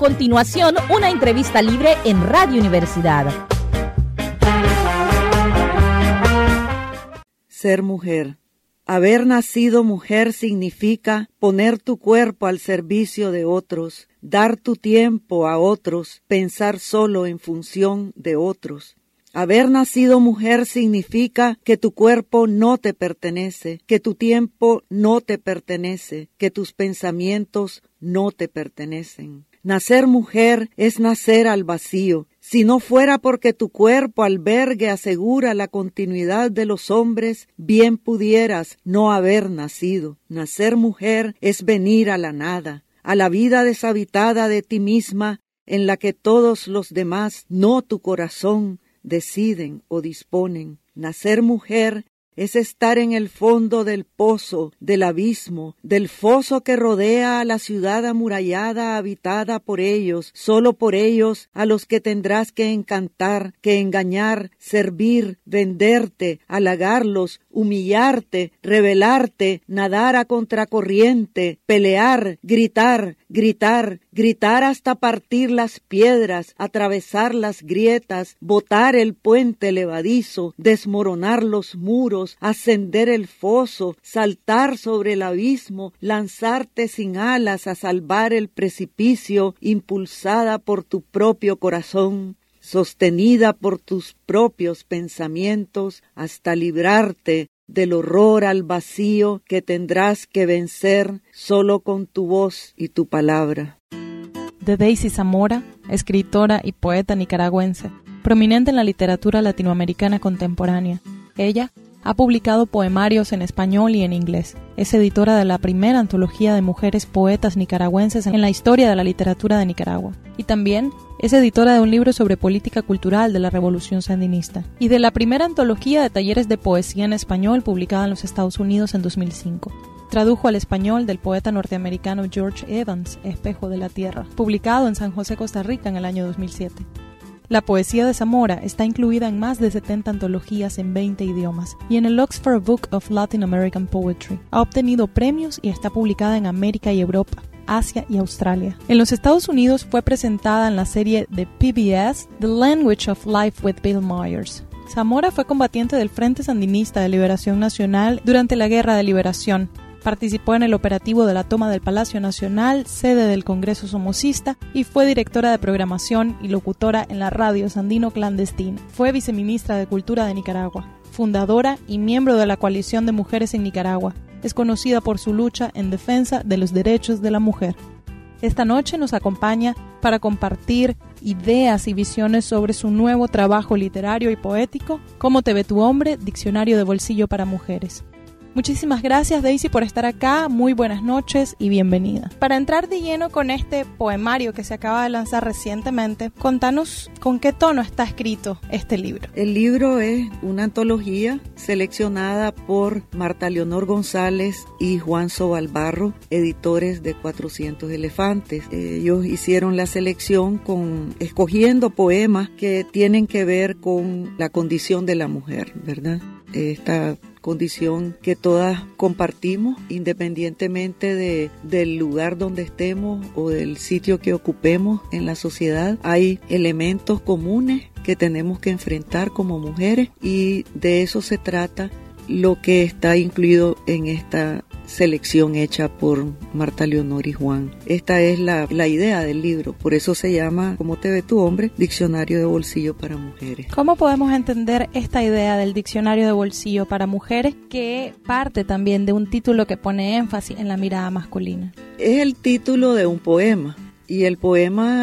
continuación, una entrevista libre en Radio Universidad. Ser mujer. Haber nacido mujer significa poner tu cuerpo al servicio de otros, dar tu tiempo a otros, pensar solo en función de otros. Haber nacido mujer significa que tu cuerpo no te pertenece, que tu tiempo no te pertenece, que tus pensamientos no te pertenecen. Nacer mujer es nacer al vacío. Si no fuera porque tu cuerpo albergue asegura la continuidad de los hombres, bien pudieras no haber nacido. Nacer mujer es venir a la nada, a la vida deshabitada de ti misma, en la que todos los demás, no tu corazón, deciden o disponen. Nacer mujer es estar en el fondo del pozo, del abismo, del foso que rodea a la ciudad amurallada habitada por ellos, solo por ellos, a los que tendrás que encantar, que engañar, servir, venderte, halagarlos, humillarte, rebelarte, nadar a contracorriente, pelear, gritar, gritar, gritar hasta partir las piedras, atravesar las grietas, botar el puente levadizo, desmoronar los muros, ascender el foso, saltar sobre el abismo, lanzarte sin alas a salvar el precipicio, impulsada por tu propio corazón, sostenida por tus propios pensamientos, hasta librarte del horror al vacío que tendrás que vencer solo con tu voz y tu palabra. De Daisy Zamora, escritora y poeta nicaragüense, prominente en la literatura latinoamericana contemporánea. Ella ha publicado poemarios en español y en inglés. Es editora de la primera antología de mujeres poetas nicaragüenses en la historia de la literatura de Nicaragua. Y también es editora de un libro sobre política cultural de la Revolución Sandinista y de la primera antología de talleres de poesía en español publicada en los Estados Unidos en 2005. Tradujo al español del poeta norteamericano George Evans, Espejo de la Tierra, publicado en San José, Costa Rica en el año 2007. La poesía de Zamora está incluida en más de 70 antologías en 20 idiomas y en el Oxford Book of Latin American Poetry. Ha obtenido premios y está publicada en América y Europa, Asia y Australia. En los Estados Unidos fue presentada en la serie de PBS The Language of Life with Bill Myers. Zamora fue combatiente del Frente Sandinista de Liberación Nacional durante la Guerra de Liberación. Participó en el operativo de la toma del Palacio Nacional, sede del Congreso Somocista, y fue directora de programación y locutora en la radio Sandino Clandestina. Fue viceministra de Cultura de Nicaragua, fundadora y miembro de la Coalición de Mujeres en Nicaragua. Es conocida por su lucha en defensa de los derechos de la mujer. Esta noche nos acompaña para compartir ideas y visiones sobre su nuevo trabajo literario y poético, ¿Cómo te ve tu hombre? Diccionario de bolsillo para mujeres. Muchísimas gracias, Daisy, por estar acá. Muy buenas noches y bienvenida. Para entrar de lleno con este poemario que se acaba de lanzar recientemente, contanos con qué tono está escrito este libro. El libro es una antología seleccionada por Marta Leonor González y Juan Sobalbarro, editores de 400 Elefantes. Ellos hicieron la selección escogiendo poemas que tienen que ver con la condición de la mujer, ¿verdad? Esta condición que todas compartimos independientemente del lugar donde estemos o del sitio que ocupemos en la sociedad. Hay elementos comunes que tenemos que enfrentar como mujeres y de eso se trata lo que está incluido en esta selección hecha por Marta Leonor y Juan. Esta es la idea del libro, por eso se llama ¿Cómo te ve tu hombre? Diccionario de bolsillo para mujeres. ¿Cómo podemos entender esta idea del diccionario de bolsillo para mujeres que parte también de un título que pone énfasis en la mirada masculina? Es el título de un poema y el poema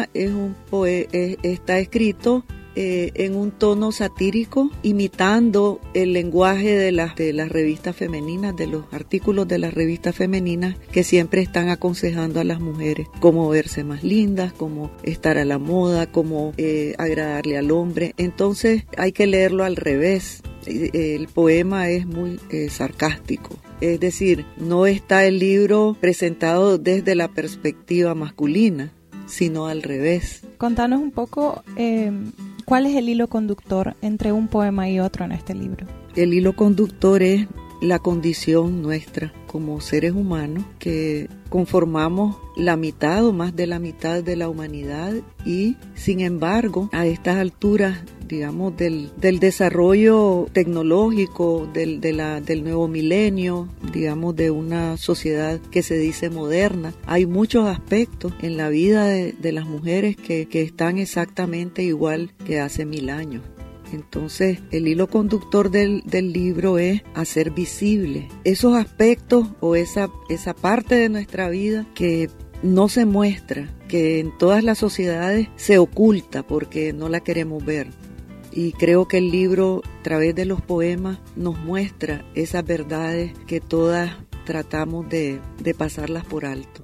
está escrito en un tono satírico, imitando el lenguaje de las revistas femeninas, de los artículos de las revistas femeninas que siempre están aconsejando a las mujeres cómo verse más lindas, cómo estar a la moda, cómo agradarle al hombre. Entonces hay que leerlo al revés. El poema es muy sarcástico. Es decir, no está el libro presentado desde la perspectiva masculina, sino al revés. Contanos un poco ¿cuál es el hilo conductor entre un poema y otro en este libro? El hilo conductor es la condición nuestra como seres humanos, que conformamos la mitad o más de la mitad de la humanidad, y sin embargo a estas alturas, digamos, del desarrollo tecnológico, del nuevo milenio, digamos, de una sociedad que se dice moderna, hay muchos aspectos en la vida de las mujeres que están exactamente igual que hace 1000 años. Entonces, el hilo conductor del libro es hacer visible esos aspectos o esa parte de nuestra vida que no se muestra, que en todas las sociedades se oculta porque no la queremos ver. Y creo que el libro, a través de los poemas, nos muestra esas verdades que todas tratamos de pasarlas por alto.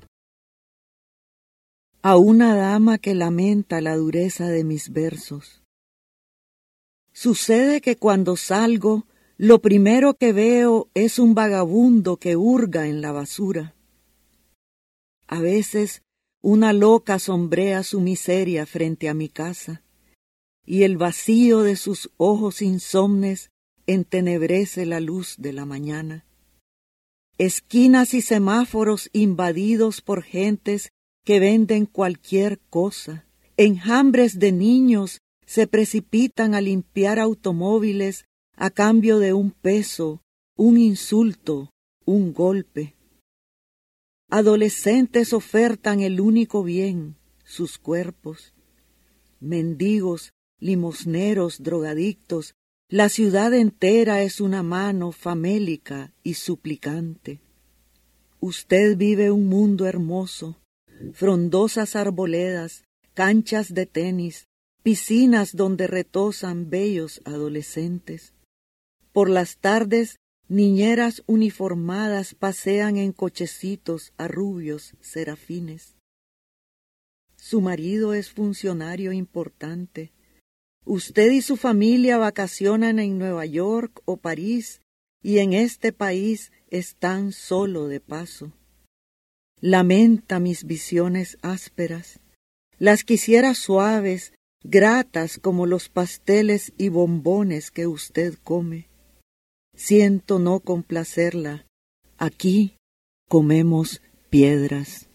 A una dama que lamenta la dureza de mis versos. Sucede que cuando salgo, lo primero que veo es un vagabundo que hurga en la basura. A veces, una loca sombrea su miseria frente a mi casa, y el vacío de sus ojos insomnes entenebrece la luz de la mañana. Esquinas y semáforos invadidos por gentes que venden cualquier cosa, enjambres de niños se precipitan a limpiar automóviles a cambio de un peso, un insulto, un golpe. Adolescentes ofertan el único bien, sus cuerpos. Mendigos, limosneros, drogadictos, la ciudad entera es una mano famélica y suplicante. Usted vive un mundo hermoso, frondosas arboledas, canchas de tenis, piscinas donde retozan bellos adolescentes. Por las tardes, niñeras uniformadas pasean en cochecitos a rubios serafines. Su marido es funcionario importante. Usted y su familia vacacionan en Nueva York o París y en este país están solo de paso. Lamenta mis visiones ásperas. Las quisiera suaves, gratas como los pasteles y bombones que usted come. Siento no complacerla. Aquí comemos piedras.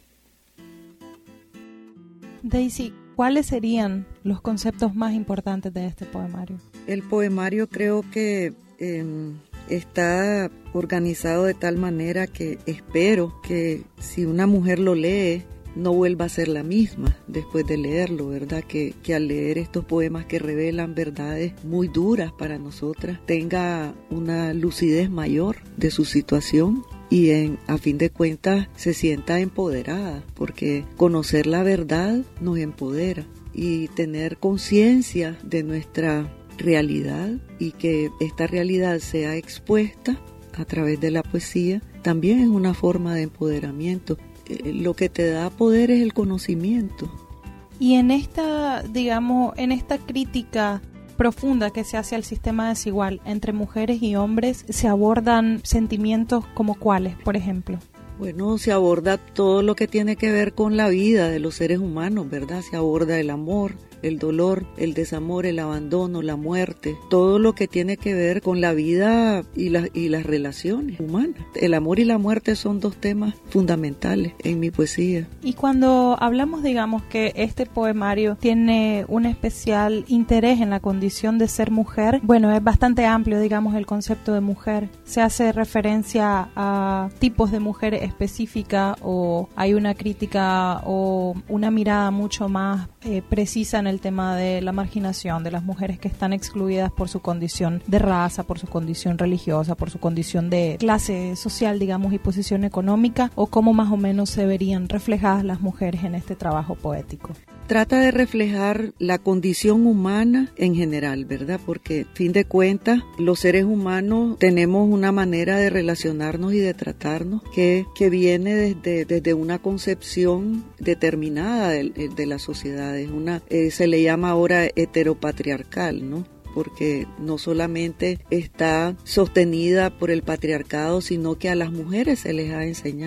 Daisy, ¿cuáles serían los conceptos más importantes de este poemario? El poemario creo que está organizado de tal manera que espero que si una mujer lo lee, no vuelva a ser la misma después de leerlo, ¿verdad? Que al leer estos poemas que revelan verdades muy duras para nosotras, tenga una lucidez mayor de su situación y a fin de cuentas se sienta empoderada, porque conocer la verdad nos empodera, y tener conciencia de nuestra realidad y que esta realidad sea expuesta a través de la poesía también es una forma de empoderamiento. Lo que te da poder es el conocimiento. Y en esta, digamos, en esta crítica profunda que se hace al sistema desigual entre mujeres y hombres, se abordan sentimientos como cuáles, por ejemplo. Bueno, se aborda todo lo que tiene que ver con la vida de los seres humanos, ¿verdad? Se aborda el amor, el dolor, el desamor, el abandono, la muerte, todo lo que tiene que ver con la vida y las relaciones humanas. El amor y la muerte son dos temas fundamentales en mi poesía. Y cuando hablamos, digamos, que este poemario tiene un especial interés en la condición de ser mujer, bueno, es bastante amplio, digamos, el concepto de mujer. Se hace referencia a tipos de mujeres específicas, o hay una crítica o una mirada mucho más precisa en el tema de la marginación de las mujeres que están excluidas por su condición de raza, por su condición religiosa, por su condición de clase social, digamos, y posición económica, o cómo más o menos se verían reflejadas las mujeres en este trabajo poético. Trata de reflejar la condición humana en general, ¿verdad? Porque, fin de cuentas, los seres humanos tenemos una manera de relacionarnos y de tratarnos que viene desde una concepción determinada de la sociedad. Se le llama ahora heteropatriarcal, ¿no? Porque no solamente está sostenida por el patriarcado, sino que a las mujeres se les ha enseñado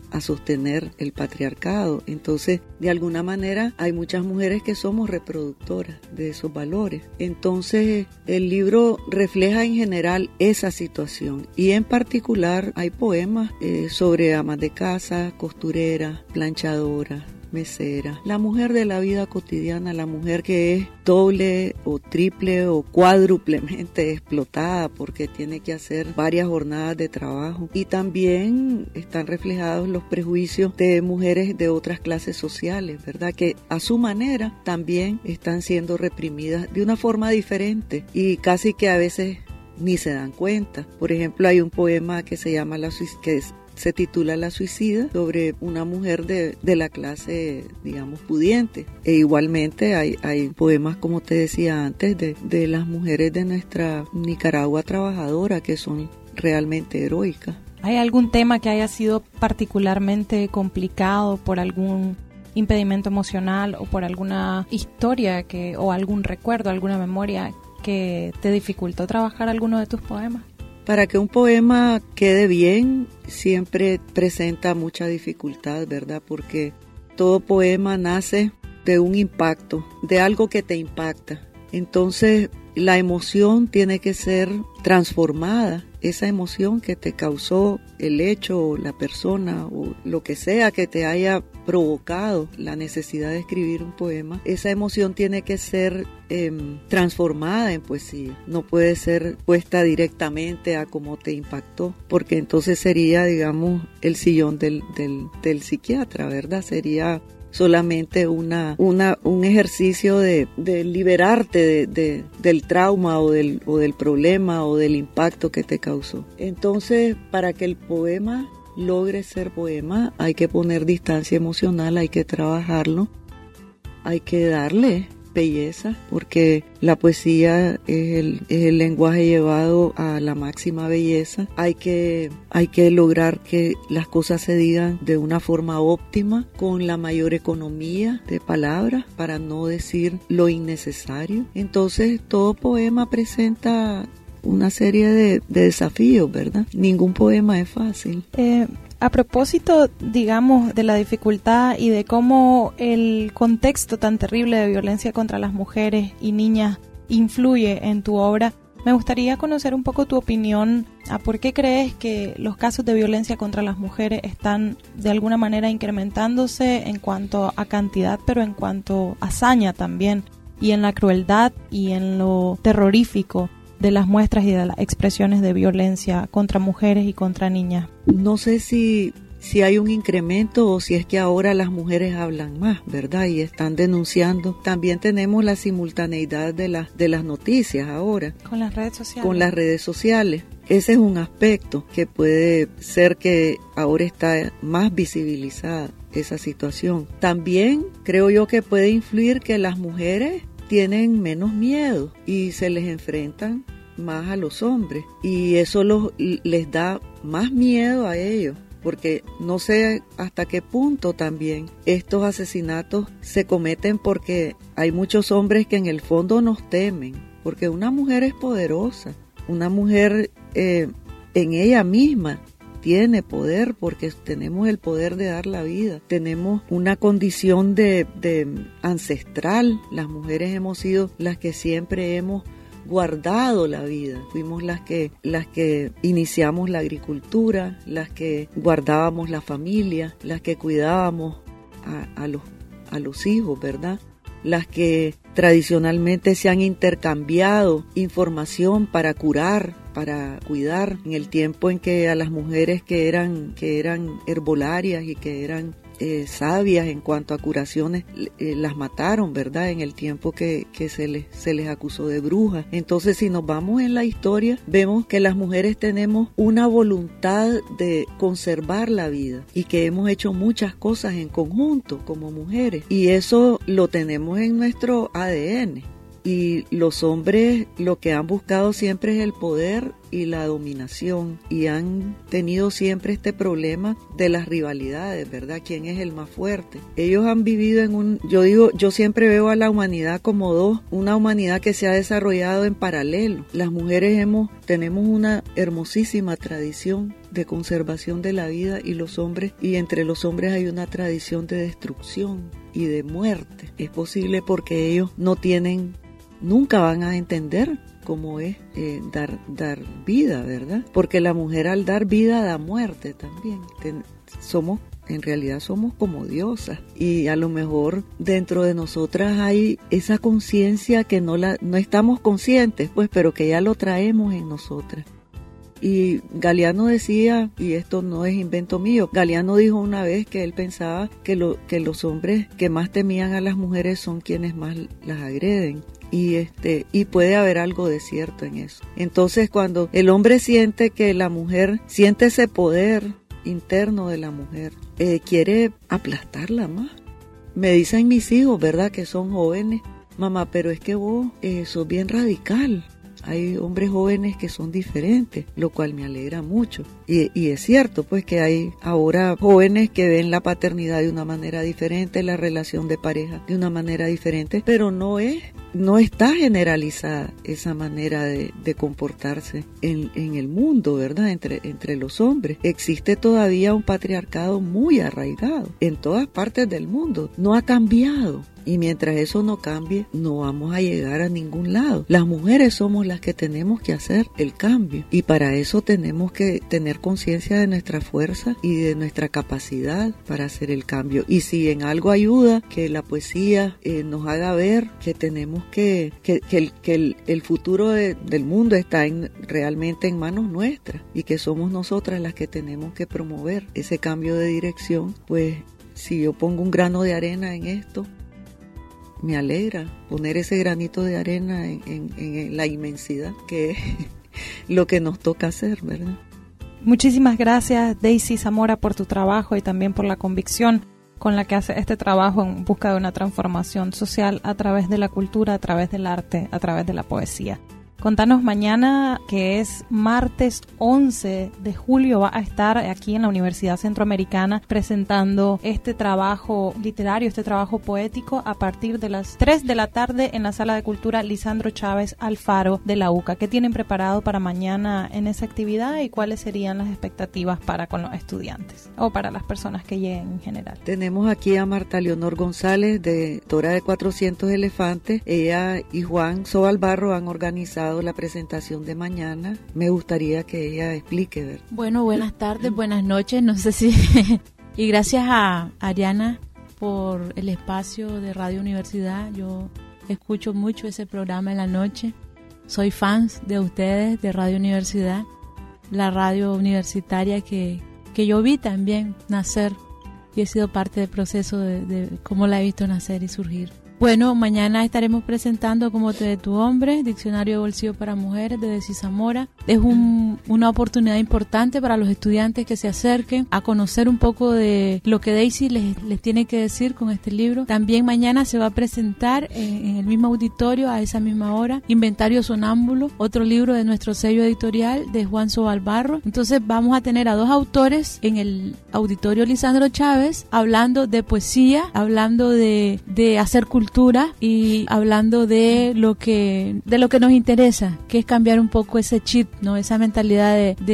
a sostener el patriarcado. Entonces, de alguna manera, hay muchas mujeres que somos reproductoras de esos valores. Entonces, el libro refleja en general esa situación y en particular hay poemas sobre amas de casa, costureras, planchadoras, mesera, la mujer de la vida cotidiana, la mujer que es doble o triple o cuádruplemente explotada porque tiene que hacer varias jornadas de trabajo. Y también están reflejados los prejuicios de mujeres de otras clases sociales, ¿verdad? Que a su manera también están siendo reprimidas de una forma diferente y casi que a veces ni se dan cuenta. Por ejemplo, hay un poema que se llama se titula La suicida, sobre una mujer de la clase, digamos, pudiente. E igualmente hay poemas, como te decía antes, de las mujeres de nuestra Nicaragua trabajadora que son realmente heroicas. ¿Hay algún tema que haya sido particularmente complicado por algún impedimento emocional o por alguna historia o algún recuerdo, alguna memoria que te dificultó trabajar alguno de tus poemas? Para que un poema quede bien, siempre presenta mucha dificultad, ¿verdad? Porque todo poema nace de un impacto, de algo que te impacta. Entonces, la emoción tiene que ser transformada. Esa emoción que te causó el hecho o la persona o lo que sea que te haya provocado la necesidad de escribir un poema, esa emoción tiene que ser transformada en poesía. No puede ser puesta directamente a cómo te impactó, porque entonces sería, digamos, el sillón del psiquiatra, ¿verdad? Sería solamente un ejercicio de liberarte del trauma o del problema o del impacto que te causó. Entonces, para que el poema logre ser poema, hay que poner distancia emocional, hay que trabajarlo, hay que darle belleza, porque la poesía es el lenguaje llevado a la máxima belleza. Hay que lograr que las cosas se digan de una forma óptima, con la mayor economía de palabras, para no decir lo innecesario. Entonces, todo poema presenta una serie de desafíos, ¿verdad? Ningún poema es fácil. A propósito, digamos, de la dificultad y de cómo el contexto tan terrible de violencia contra las mujeres y niñas influye en tu obra, me gustaría conocer un poco tu opinión a por qué crees que los casos de violencia contra las mujeres están de alguna manera incrementándose en cuanto a cantidad, pero en cuanto a hazaña también, y en la crueldad y en lo terrorífico de las muestras y de las expresiones de violencia contra mujeres y contra niñas. No sé si hay un incremento o si es que ahora las mujeres hablan más, ¿verdad? Y están denunciando. También tenemos la simultaneidad de las noticias ahora. Con las redes sociales. Con las redes sociales. Ese es un aspecto que puede ser que ahora está más visibilizada esa situación. También creo yo que puede influir que las mujeres tienen menos miedo y se les enfrentan más a los hombres y eso les da más miedo a ellos, porque no sé hasta qué punto también estos asesinatos se cometen porque hay muchos hombres que en el fondo nos temen, porque una mujer es poderosa, una mujer en ella misma tiene poder, porque tenemos el poder de dar la vida, tenemos una condición de ancestral. Las mujeres hemos sido las que siempre hemos guardado la vida, fuimos las que iniciamos la agricultura, las que guardábamos la familia, las que cuidábamos a los hijos, ¿verdad? Las que tradicionalmente se han intercambiado información para curar, para cuidar, en el tiempo en que a las mujeres que eran herbolarias y que eran sabias en cuanto a curaciones, las mataron, ¿verdad? En el tiempo que se les acusó de brujas. Entonces, si nos vamos en la historia, vemos que las mujeres tenemos una voluntad de conservar la vida y que hemos hecho muchas cosas en conjunto como mujeres, y eso lo tenemos en nuestro ADN. Y los hombres lo que han buscado siempre es el poder y la dominación, y han tenido siempre este problema de las rivalidades, ¿verdad? ¿Quién es el más fuerte? Ellos han vivido yo siempre veo a la humanidad como una humanidad que se ha desarrollado en paralelo. Las mujeres tenemos una hermosísima tradición de conservación de la vida, y los hombres, y entre los hombres hay una tradición de destrucción y de muerte. Es posible porque ellos nunca van a entender cómo es dar vida, ¿verdad? Porque la mujer al dar vida da muerte también. En realidad somos como diosas, y a lo mejor dentro de nosotras hay esa conciencia que no estamos conscientes, pues, pero que ya lo traemos en nosotras. Y Galeano decía, y esto no es invento mío, Galeano dijo una vez que él pensaba que los hombres que más temían a las mujeres son quienes más las agreden. Y puede haber algo de cierto en eso. Entonces, cuando el hombre siente que la mujer siente ese poder interno de la mujer, quiere aplastarla más. Me dicen mis hijos, ¿verdad?, que son jóvenes: mamá, pero es que vos sos bien radical. Hay hombres jóvenes que son diferentes, lo cual me alegra mucho. Y es cierto, pues, que hay ahora jóvenes que ven la paternidad de una manera diferente, la relación de pareja de una manera diferente, pero no está generalizada esa manera de comportarse en el mundo, ¿verdad?, entre los hombres. Existe todavía un patriarcado muy arraigado en todas partes del mundo. No ha cambiado. Y mientras eso no cambie, no vamos a llegar a ningún lado. Las mujeres somos las que tenemos que hacer el cambio. Y para eso tenemos que tener conciencia de nuestra fuerza y de nuestra capacidad para hacer el cambio. Y si en algo ayuda, que la poesía nos haga ver que tenemos que el futuro del mundo está realmente en manos nuestras, y que somos nosotras las que tenemos que promover ese cambio de dirección. Pues si yo pongo un grano de arena en esto, me alegra poner ese granito de arena en la inmensidad que es lo que nos toca hacer, ¿verdad? Muchísimas gracias, Daisy Zamora, por tu trabajo y también por la convicción con la que hace este trabajo en busca de una transformación social a través de la cultura, a través del arte, a través de la poesía. Contanos mañana, que es martes 11 de julio, va a estar aquí en la Universidad Centroamericana presentando este trabajo literario, este trabajo poético, a partir de las 3 de la tarde en la Sala de Cultura Lisandro Chávez Alfaro de la UCA. ¿Qué tienen preparado para mañana en esa actividad y cuáles serían las expectativas con los estudiantes o para las personas que lleguen en general? Tenemos aquí a Marta Leonor González, autora de 400 elefantes. Ella y Juan Sobalbarro han organizado la presentación de mañana. Me gustaría que ella explique, ¿verdad? Bueno, buenas tardes, buenas noches, no sé si... Y gracias a Ariana por el espacio de Radio Universidad. Yo escucho mucho ese programa en la noche. Soy fan de ustedes, de Radio Universidad, la radio universitaria que yo vi también nacer, y he sido parte del proceso de cómo la he visto nacer y surgir. Bueno, mañana estaremos presentando Como te ve tu hombre, Diccionario de Bolsillo para Mujeres, de Daisy Zamora. Es una oportunidad importante para los estudiantes que se acerquen a conocer un poco de lo que Daisy les tiene que decir con este libro. También mañana se va a presentar en el mismo auditorio, a esa misma hora, Inventario Sonámbulo, otro libro de nuestro sello editorial de Juan Sobalbarro. Entonces vamos a tener a dos autores en el auditorio Lisandro Chávez hablando de poesía, hablando de hacer cultura y hablando de lo que nos interesa, que es cambiar un poco ese chip, ¿no? Esa mentalidad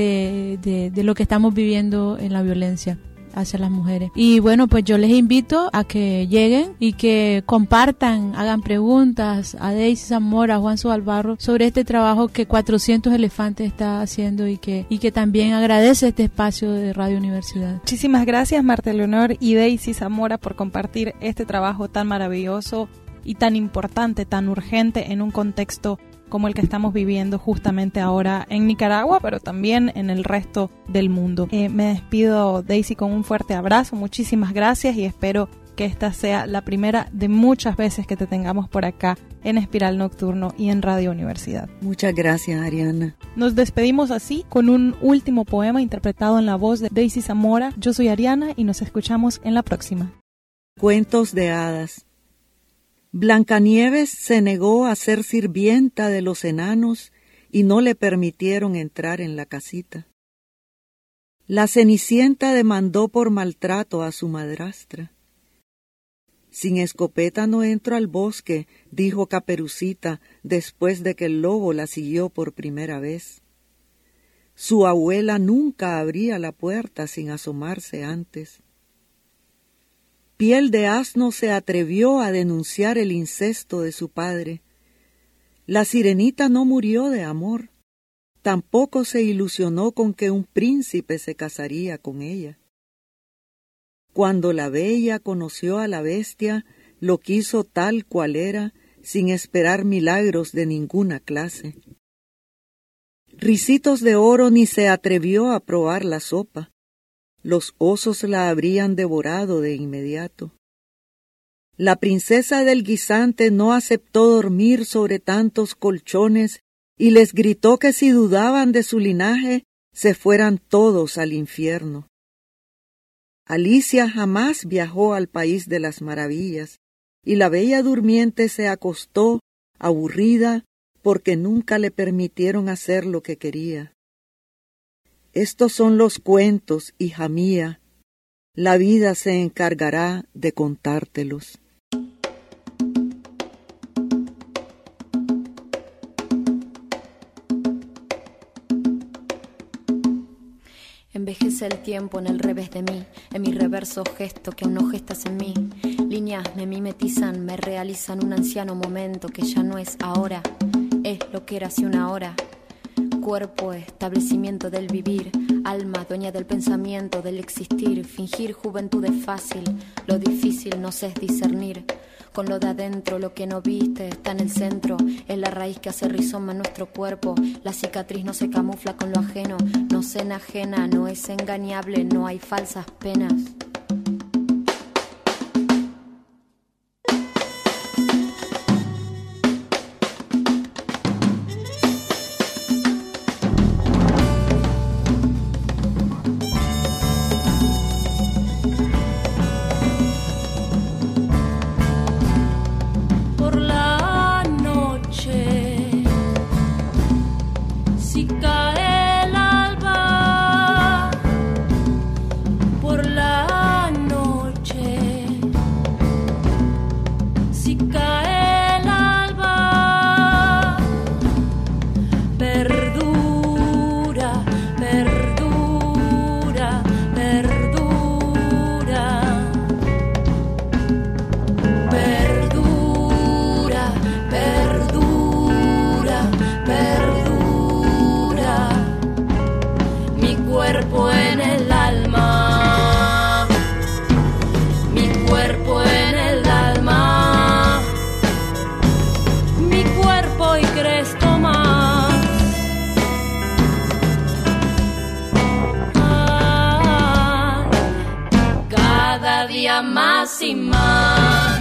de lo que estamos viviendo en la violencia hacia las mujeres. Y bueno, pues yo les invito a que lleguen y que compartan, hagan preguntas a Daisy Zamora, a Juan Sobalbarro, sobre este trabajo que 400 elefantes está haciendo, y que también agradece este espacio de Radio Universidad. Muchísimas gracias, Marta Leonor y Daisy Zamora, por compartir este trabajo tan maravilloso y tan importante, tan urgente en un contexto como el que estamos viviendo justamente ahora en Nicaragua, pero también en el resto del mundo. Me despido, Daisy, con un fuerte abrazo. Muchísimas gracias y espero que esta sea la primera de muchas veces que te tengamos por acá en Espiral Nocturno y en Radio Universidad. Muchas gracias, Ariana. Nos despedimos así con un último poema interpretado en la voz de Daisy Zamora. Yo soy Ariana y nos escuchamos en la próxima. Cuentos de hadas. Blancanieves se negó a ser sirvienta de los enanos y no le permitieron entrar en la casita. La Cenicienta demandó por maltrato a su madrastra. Sin escopeta no entro al bosque, dijo Caperucita después de que el lobo la siguió por primera vez. Su abuela nunca abría la puerta sin asomarse antes. Piel de Asno se atrevió a denunciar el incesto de su padre. La sirenita no murió de amor. Tampoco se ilusionó con que un príncipe se casaría con ella. Cuando la bella conoció a la bestia, lo quiso tal cual era, sin esperar milagros de ninguna clase. Ricitos de Oro ni se atrevió a probar la sopa. Los osos la habrían devorado de inmediato. La princesa del guisante no aceptó dormir sobre tantos colchones y les gritó que si dudaban de su linaje, se fueran todos al infierno. Alicia jamás viajó al país de las maravillas, y la bella durmiente se acostó, aburrida, porque nunca le permitieron hacer lo que quería. Estos son los cuentos, hija mía. La vida se encargará de contártelos. Envejece el tiempo en el revés de mí, en mi reverso gesto que aún no gestas en mí. Líneas me mimetizan, me realizan un anciano momento que ya no es ahora, es lo que era hace una hora. Cuerpo, establecimiento del vivir, alma, dueña del pensamiento, del existir. Fingir juventud es fácil, lo difícil nos es discernir. Con lo de adentro, lo que no viste está en el centro. Es la raíz que hace rizoma en nuestro cuerpo. La cicatriz no se camufla con lo ajeno, no se enajena, no es engañable, no hay falsas penas. Más y más.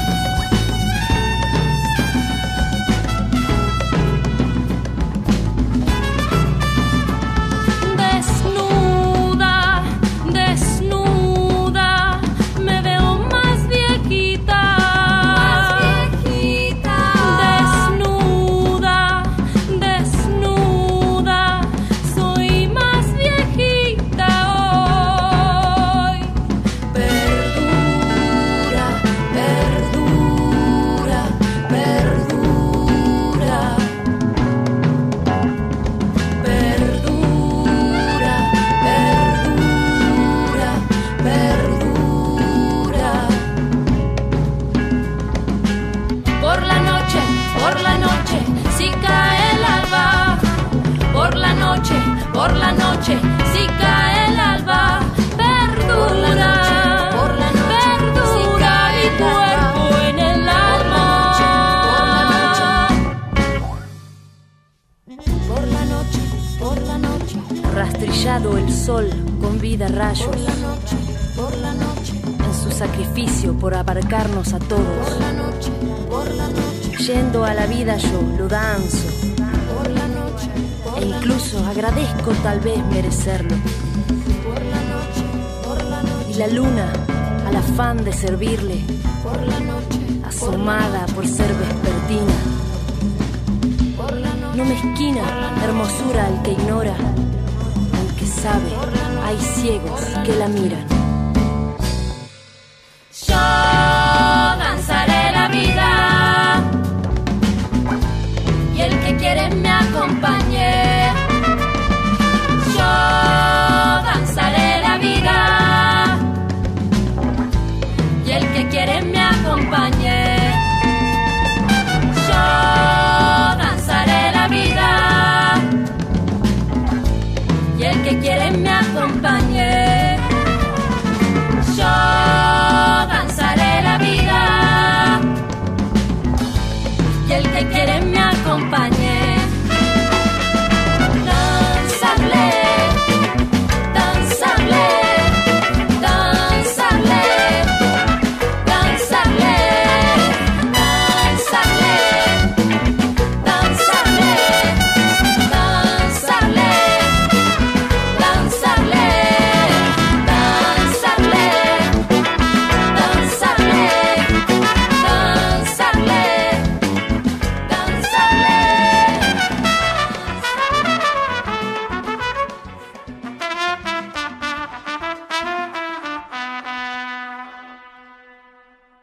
Desnuda, desnuda, me veo más viejita. Más viejita. Desnuda, desnuda, soy más viejita hoy. Por la noche, si cae el alba, verdura, por la noche, verdura, si cae mi cuerpo en el alma. Por la noche, rastrillado el sol con vida rayos. Por la noche, en su sacrificio por abarcarnos a todos. Por la noche, yendo a la vida yo lo danzo. E incluso agradezco tal vez merecerlo. Y la luna, al afán de servirle, asomada por ser vespertina, no mezquina hermosura al que ignora, al que sabe, hay ciegos que la miran. Yo danzaré la vida y el que quiere me acompañe. que quiere me acompañe. Yo danzaré la vida y el que quiere me acompañe.